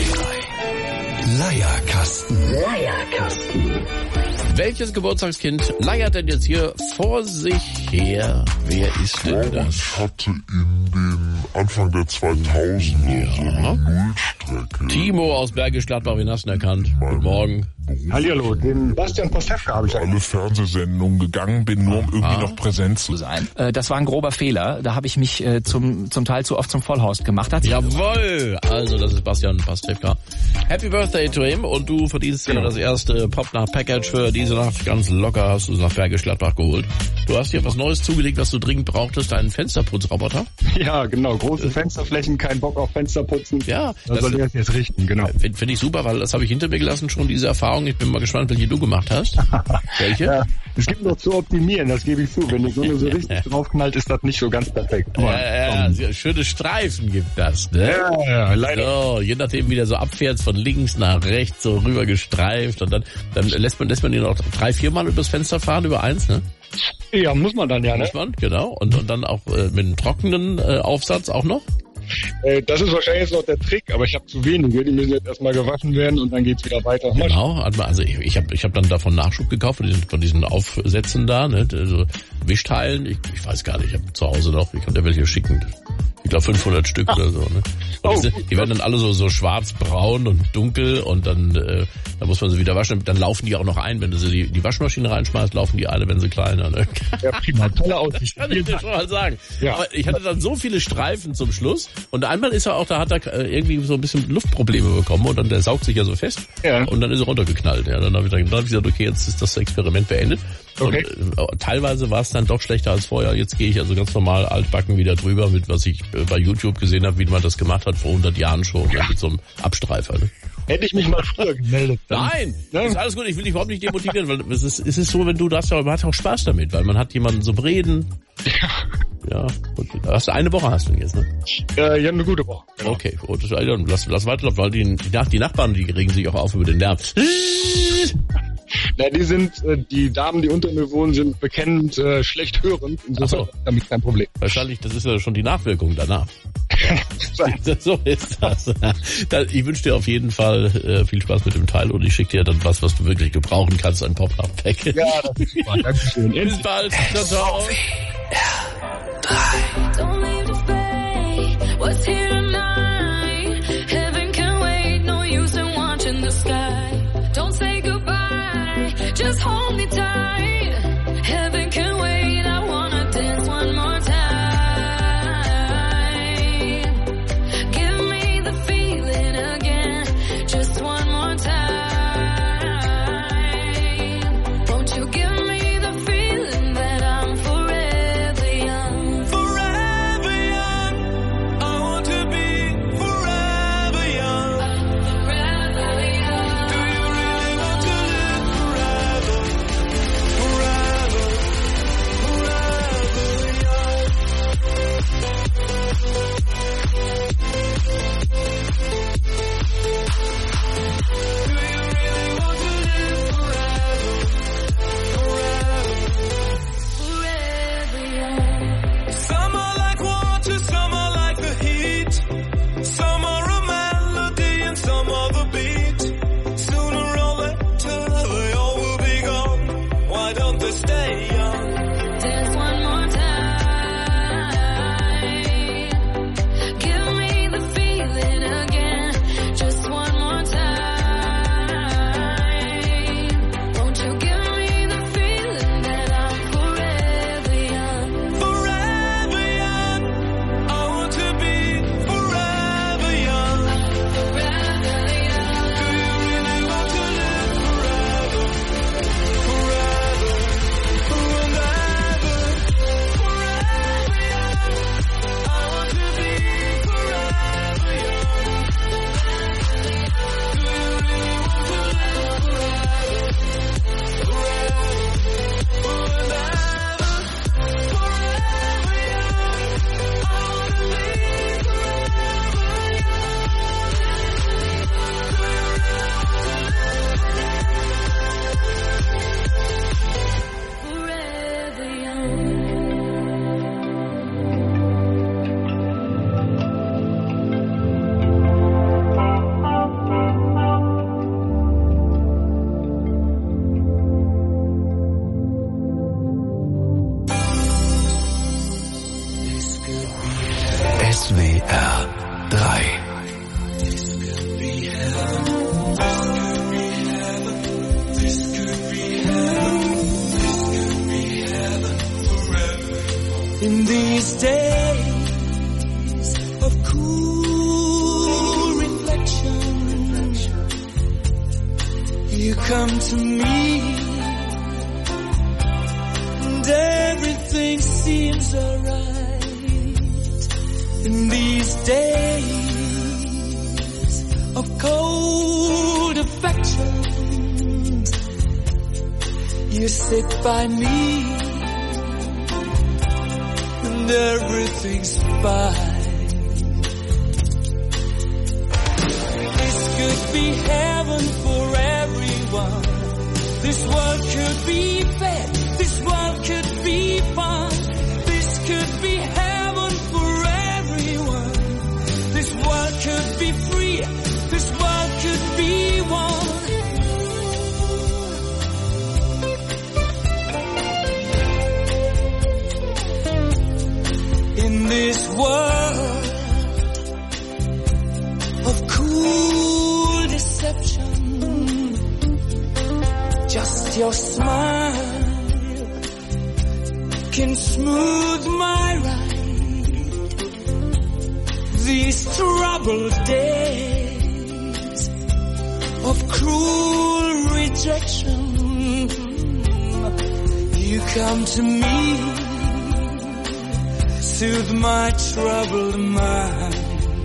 Leierkasten. Leierkasten. Welches Geburtstagskind leiert denn jetzt hier vor sich her? Wer ist denn das? Ich hatte in den Anfang der zweitausender Ja. so eine Nullstrecke. Timo aus Bergisch Gladbach, wen hast du denn erkannt? Guten Morgen. Hallihallo, den Bastian Pastewka habe ich Alle Fernsehsendungen gegangen bin, nur um irgendwie noch präsent zu sein. Äh, Das war ein grober Fehler. Da habe ich mich äh, zum zum Teil zu oft zum Vollhorst gemacht. Hat Jawohl! Also, das ist Bastian Pastewka. Happy Birthday to him und du verdienst hier das erste Pop-Nach-Package für diese Nacht. Ganz locker hast du es nach Bergisch Gladbach geholt. Du hast hier was Neues zugelegt, was du dringend brauchtest, einen Fensterputzroboter. Ja, genau. Große Fensterflächen, kein Bock auf Fensterputzen. Ja. Da soll ich das jetzt richten, genau. Finde find ich super, weil das habe ich hinter mir gelassen schon, diese Erfahrung. Ich bin mal gespannt, welche du gemacht hast. Welche? Ja, es gibt noch zu optimieren, das gebe ich zu. Wenn die Sonne so richtig draufknallt, ist das nicht so ganz perfekt. Aber, Ja, ja, schöne Streifen gibt das, ne? Ja, ja, leider. So, je nachdem, wie der so abfährt, von links nach rechts so rüber gestreift und dann, dann lässt man, lässt man ihn noch drei, vier Mal übers Fenster fahren, über eins, ne? Ja, muss man dann ja, ne? Muss man, genau. Und, und dann auch äh, mit einem trockenen äh, Aufsatz auch noch? Äh, das ist wahrscheinlich jetzt noch der Trick, aber ich habe zu wenige. Die müssen jetzt erstmal gewaschen werden und dann geht's wieder weiter. Genau, also ich, ich habe ich hab dann davon Nachschub gekauft, von diesen, von diesen Aufsätzen da, ne? Also Wischteilen, ich, ich weiß gar nicht, ich habe zu Hause noch, ich kann dir welche schicken. Ich glaube fünfhundert Stück oder so, ne? Und die, sind, die werden dann alle so, so schwarz-braun und dunkel und dann, äh, dann muss man sie wieder waschen. Dann laufen die auch noch ein, wenn du sie die, die Waschmaschine reinschmeißt, laufen die alle, wenn sie kleiner, ne? Ja, prima, tolle Aussicht. Kann ich dir schon mal sagen. Ja. Aber ich hatte dann so viele Streifen zum Schluss und einmal ist er auch, da hat er äh, irgendwie so ein bisschen Luftprobleme bekommen und dann der saugt sich ja so fest Ja. und dann ist er runtergeknallt. Ja, dann habe ich, dann hab ich gesagt, okay, jetzt ist das Experiment beendet. Okay. Und äh, teilweise war es dann doch schlechter als vorher. Jetzt gehe ich also ganz normal altbacken wieder drüber mit, was ich äh, bei YouTube gesehen habe, wie man das gemacht hat vor hundert Jahren schon, ja. Mit so einem Abstreifer. Ne? Hätte ich mich mal früher gemeldet. Dann. Nein, das ist alles gut. Ich will dich überhaupt nicht demotivieren, weil es ist, es ist so, wenn du das ja, man hat auch Spaß damit, weil man hat jemanden zum Reden. Ja. Ja. Und hast du eine Woche hast du jetzt, ne? Äh, ja, eine gute Woche. Genau. Okay, gut. Lass, lass weiterlaufen, weil die, die, Nach- die Nachbarn, die regen sich auch auf über den Lärm. Na, die sind, äh, die Damen, die unter mir wohnen, sind bekennend äh, schlecht hörend. Insofern Ach so. damit kein Problem. Wahrscheinlich, das ist ja schon die Nachwirkung danach. So ist das. Ich wünsche dir auf jeden Fall äh, viel Spaß mit dem Teil und ich schicke dir dann was, was du wirklich gebrauchen kannst, ein Pop-Up-Pack. Ja, das ist super. Dankeschön. Bis bald. Ciao, ciao. Don't leave the bay. What's here tonight? Heaven can wait. No use in watching the sky. Don't say goodbye. Just hold me tight. Heaven can wait. I wanna dance one more time. Give me the feeling again. Just one more time. Won't you give me the feeling that I'm forever young? Forever. drei. In these days of cool reflection, you come to me and everything seems alright. In these days of cold affection, you sit by me and everything's fine. This could be heaven for everyone. This world could be fair. This world could be fun. This could be heaven for everyone. This world could be free. This world could be one. In this world of cool deception, just your smile can smooth my ride. These troubled days of cruel rejection, you come to me, soothe my troubled mind.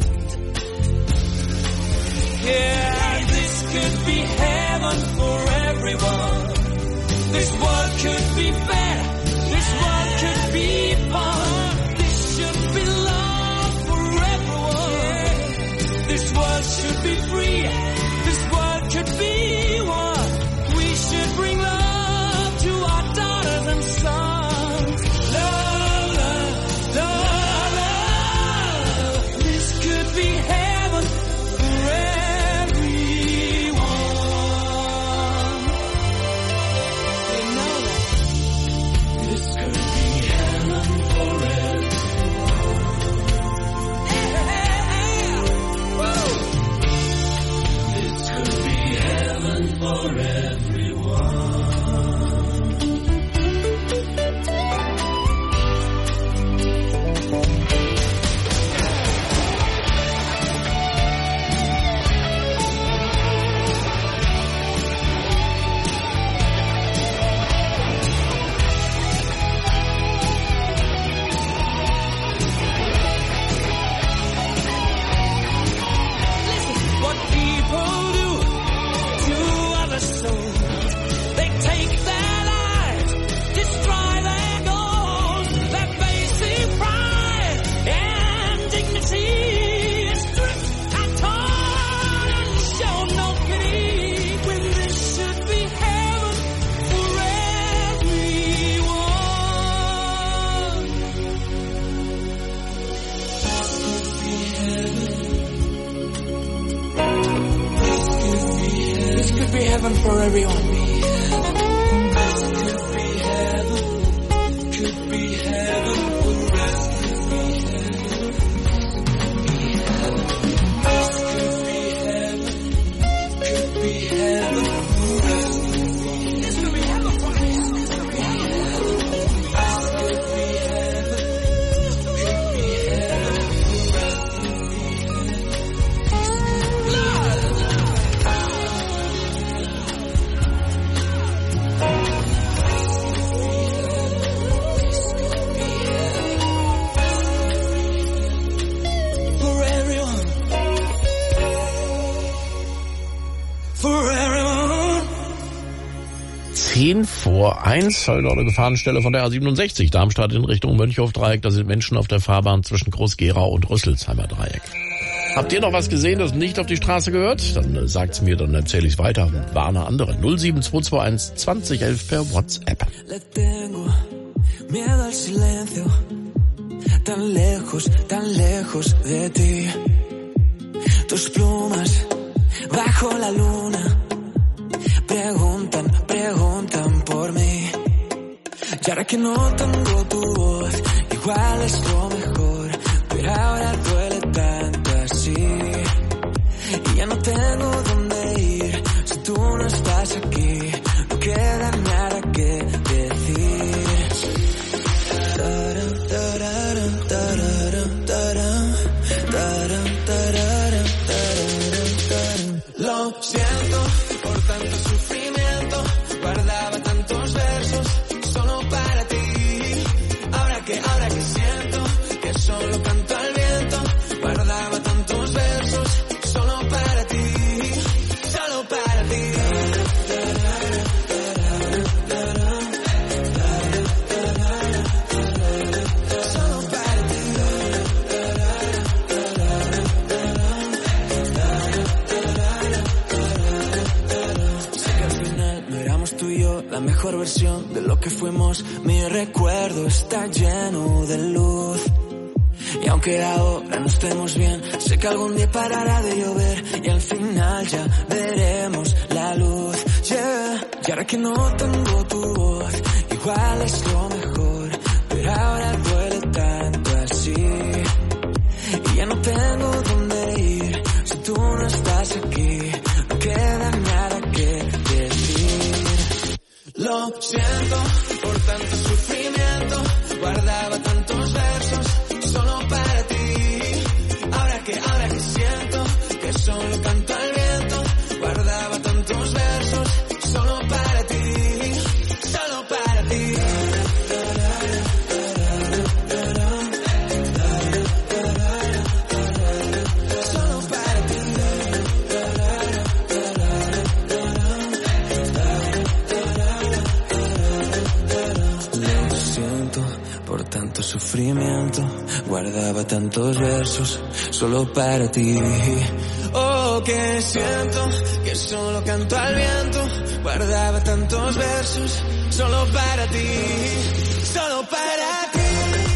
Yeah, this could be heaven for everyone. This world could be fair. This world could be fun. This should be love for everyone. This world should be free. This world could be one. We should bring love to our daughters and sons. Love, love. Love, love. This could be heaven for everyone. You know that. This could be heaven for everyone. Yeah. Woo. This could be heaven for everyone. What people do to other souls, they take their lives, destroy their goals, their basic pride and dignity is stripped and torn and show no pity, when this should be heaven for everyone. This could be heaven for everyone. This could be heaven. Could be heaven for everyone. This could be heaven. Could be heaven for everyone. This could be heaven for everyone. This could be heaven. Could be heaven. Could be heaven for everyone. Love. For everyone. For everyone. Zehn vor eins, heute eine Gefahrenstelle von der A siebenundsechzig, Darmstadt in Richtung Mönchhof-Dreieck. Da sind Menschen auf der Fahrbahn zwischen Groß-Gerau und Rüsselsheimer Dreieck. Habt ihr noch was gesehen, das nicht auf die Straße gehört? Dann äh, sagt's mir, dann erzähle ich's weiter und warne andere. null sieben zwei zwei eins zwanzig elf per WhatsApp. Le tengo miedo al silencio, tan lejos, tan lejos de ti. Tus plumas bajo la luna preguntan, preguntan por mí. Y ahora que no tengo tu voz, igual es lo mejor, pero ahora duele tanto así. la mejor versión de lo que fuimos. Mi recuerdo está lleno de luz. Y aunque ahora no estemos bien, sé que algún día parará de llover y al final ya veremos la luz. Yeah. Y ahora que no tengo tu voz, igual es lo mejor, pero ahora duele tanto así. Y ya no tengo dónde ir si tú no estás aquí. No queda nada que decir. Lo siento por tanto sufrimiento. Guardaba tantos versos solo para ti. Ahora que, ahora que siento que solo canto al viento. Guardaba tantos versos solo para ti. Solo para ti. Por tanto sufrimiento, guardaba tantos versos solo para ti. Oh, que siento que solo canto al viento. Guardaba tantos versos solo para ti, solo para ti.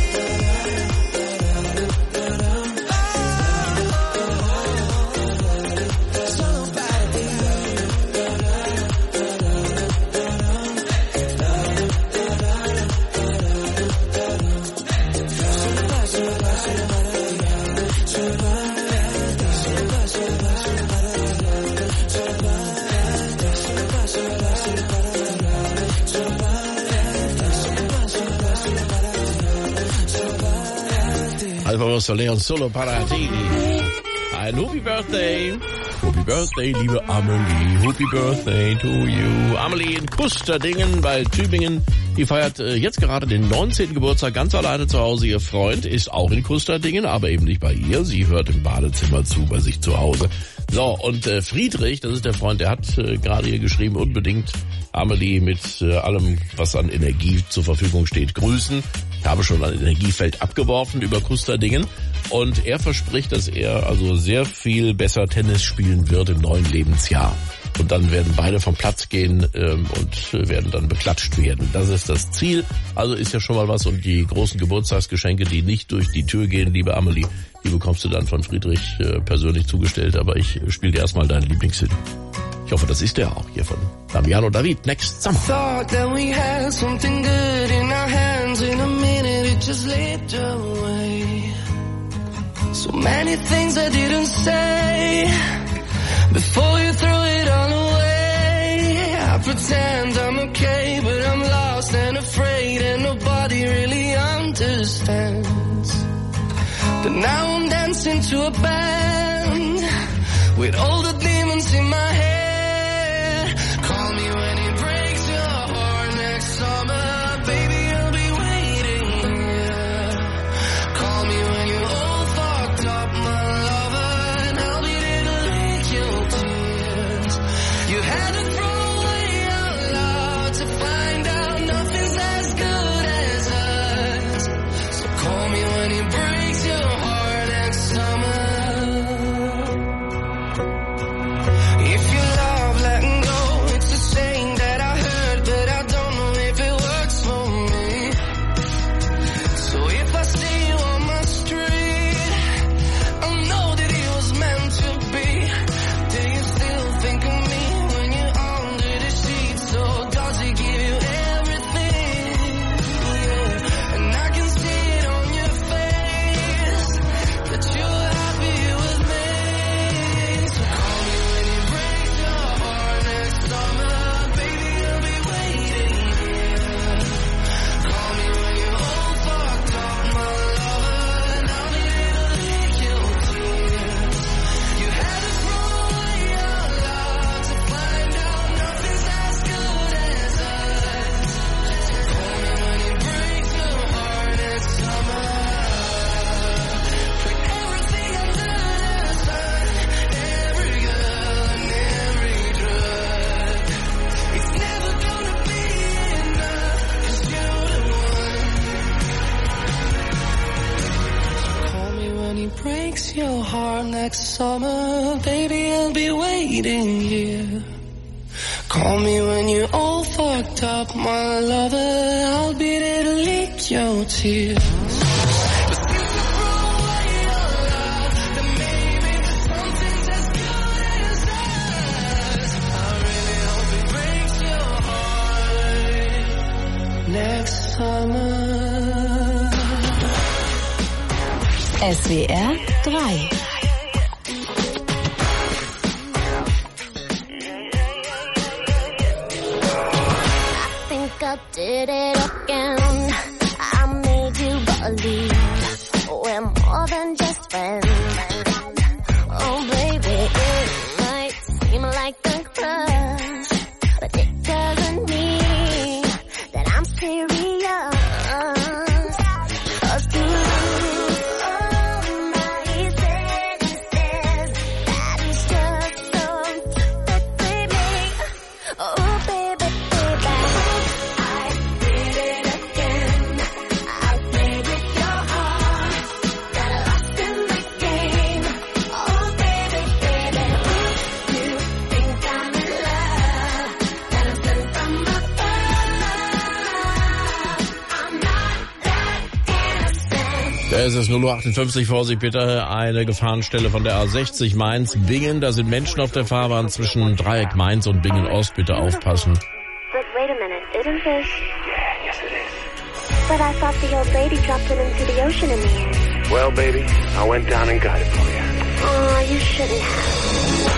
Alvaro Soler, solo para ti. Ein Happy Birthday. Happy Birthday, liebe Amelie. Happy Birthday to you. Amelie in Kusterdingen bei Tübingen. Die feiert äh, jetzt gerade den neunzehnten Geburtstag ganz alleine zu Hause. Ihr Freund ist auch in Kusterdingen, aber eben nicht bei ihr. Sie hört im Badezimmer zu, bei sich zu Hause. So, und äh, Friedrich, das ist der Freund, der hat äh, gerade hier geschrieben, unbedingt Amelie mit äh, allem, was an Energie zur Verfügung steht, grüßen. Ich habe schon ein Energiefeld abgeworfen über Kusterdingen und er verspricht, dass er also sehr viel besser Tennis spielen wird im neuen Lebensjahr. Und dann werden beide vom Platz gehen ähm, und werden dann beklatscht werden. Das ist das Ziel. Also ist ja schon mal was. Und die großen Geburtstagsgeschenke, die nicht durch die Tür gehen, liebe Amelie, die bekommst du dann von Friedrich äh, persönlich zugestellt. Aber ich spiele dir erstmal deinen Lieblingshit. Ich hoffe, das ist der auch hier von Damiano David. Next Summer. Thought that we had something good in our hands. In a minute it just slipped away. So many things I didn't say before you threw it all away. I pretend I'm okay, but I'm lost and afraid, and nobody really understands. But now I'm dancing to a band with all the demons in my head. Call me when it breaks your heart next summer, baby, I'll be waiting here. Call me when you're all fucked up, my lover, and I'll be there to lick your tears. You had to throw away our love to find out nothing's as good as us. So call me when it breaks your heart next summer. If you love letting go, it's a saying that I heard, but I don't know if it works for me. So if I see you on my street, I know that it was meant to be. Do you still think of me when you're under the sheets? Or does it give you everything? Yeah. And I can see it on your face that you're happy with me. So call me when it breaks your heart next summer, baby, I'll be waiting here. Call me when you're all fucked up, my lover, and I'll be there to lick your tears. You had to throw away your love to find out nothing's as good as us. Call me when it breaks your heart next summer. Put everything under the sun, every girl and every drug. It's never gonna be enough, 'cause you're the one. Call me when he breaks your heart next summer, baby, I'll be waiting here. Call me when you're all fucked up, my lover. I'll be there to lick your tears. Next summer. S W R drei. I did it again. I made you believe we're more than just friends. Oh baby, it might seem like a crush, but it doesn't mean that I'm serious. 'Cause to lose all my senses, that is just something that we make. Oh baby, baby. Es ist null Uhr achtundfünfzig, Vorsicht bitte, eine Gefahrenstelle von der A sechzig Mainz-Bingen. Da sind Menschen auf der Fahrbahn zwischen Dreieck Mainz und Bingen-Ost. Bitte aufpassen. But wait a minute, isn't this? Yeah, yes it is. But I thought the old lady dropped it into the ocean in the end. Well, baby, I went down and got it for you. Oh, you shouldn't have.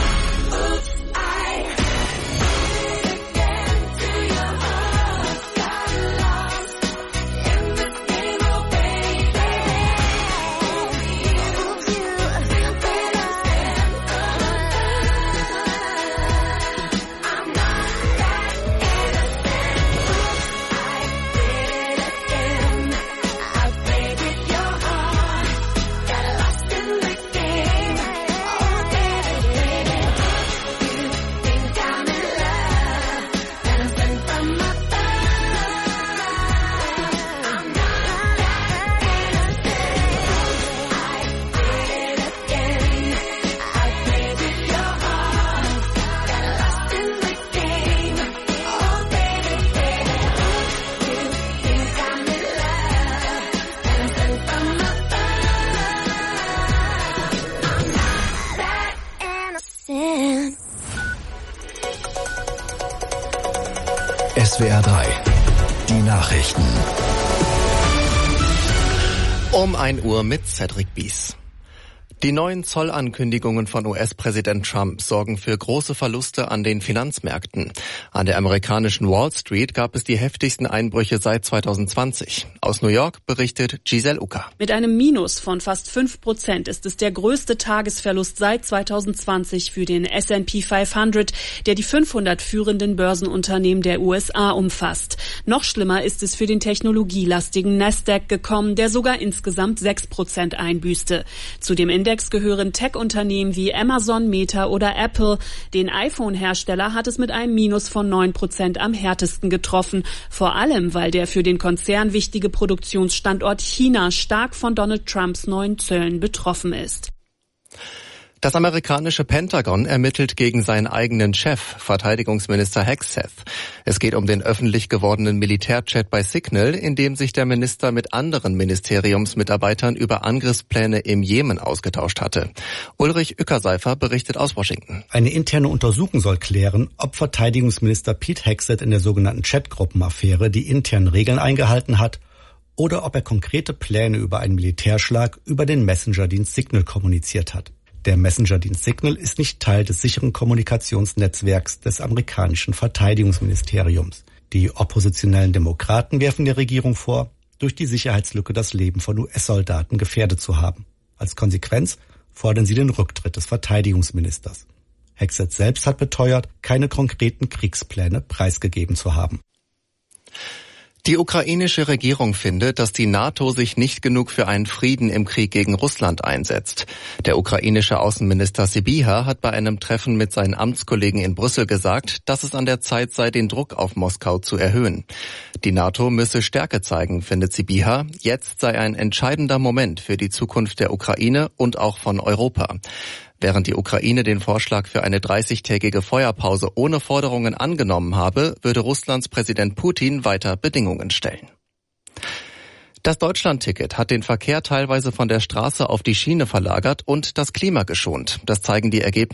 S W R drei. Die Nachrichten. Um ein Uhr mit Cedric Bies. Die neuen Zollankündigungen von U S-Präsident Trump sorgen für große Verluste an den Finanzmärkten. An der amerikanischen Wall Street gab es die heftigsten Einbrüche seit zweitausendzwanzig. Aus New York berichtet Giselle Ucker. Mit einem Minus von fast fünf Prozent ist es der größte Tagesverlust seit zweitausendzwanzig für den S and P fünfhundert, der die fünfhundert führenden Börsenunternehmen der U S A umfasst. Noch schlimmer ist es für den technologielastigen Nasdaq gekommen, der sogar insgesamt sechs Prozent einbüßte. Zu dem Index gehören Tech-Unternehmen wie Amazon, Meta oder Apple. Den iPhone-Hersteller hat es mit einem Minus von neun Prozent am härtesten getroffen. Vor allem, weil der für den Konzern wichtige Produktionsstandort China stark von Donald Trumps neuen Zöllen betroffen ist. Das amerikanische Pentagon ermittelt gegen seinen eigenen Chef, Verteidigungsminister Hegseth. Es geht um den öffentlich gewordenen Militärchat bei Signal, in dem sich der Minister mit anderen Ministeriumsmitarbeitern über Angriffspläne im Jemen ausgetauscht hatte. Ulrich Ueckerseifer berichtet aus Washington. Eine interne Untersuchung soll klären, ob Verteidigungsminister Pete Hegseth in der sogenannten Chatgruppenaffäre die internen Regeln eingehalten hat oder ob er konkrete Pläne über einen Militärschlag über den Messenger-Dienst Signal kommuniziert hat. Der Messenger-Dienst Signal ist nicht Teil des sicheren Kommunikationsnetzwerks des amerikanischen Verteidigungsministeriums. Die oppositionellen Demokraten werfen der Regierung vor, durch die Sicherheitslücke das Leben von U S-Soldaten gefährdet zu haben. Als Konsequenz fordern sie den Rücktritt des Verteidigungsministers. Hegseth selbst hat beteuert, keine konkreten Kriegspläne preisgegeben zu haben. Die ukrainische Regierung findet, dass die NATO sich nicht genug für einen Frieden im Krieg gegen Russland einsetzt. Der ukrainische Außenminister Sybiha hat bei einem Treffen mit seinen Amtskollegen in Brüssel gesagt, dass es an der Zeit sei, den Druck auf Moskau zu erhöhen. Die NATO müsse Stärke zeigen, findet Sybiha. Jetzt sei ein entscheidender Moment für die Zukunft der Ukraine und auch von Europa. Während die Ukraine den Vorschlag für eine dreißigtägige Feuerpause ohne Forderungen angenommen habe, würde Russlands Präsident Putin weiter Bedingungen stellen. Das Deutschlandticket hat den Verkehr teilweise von der Straße auf die Schiene verlagert und das Klima geschont. Das zeigen die Ergebnisse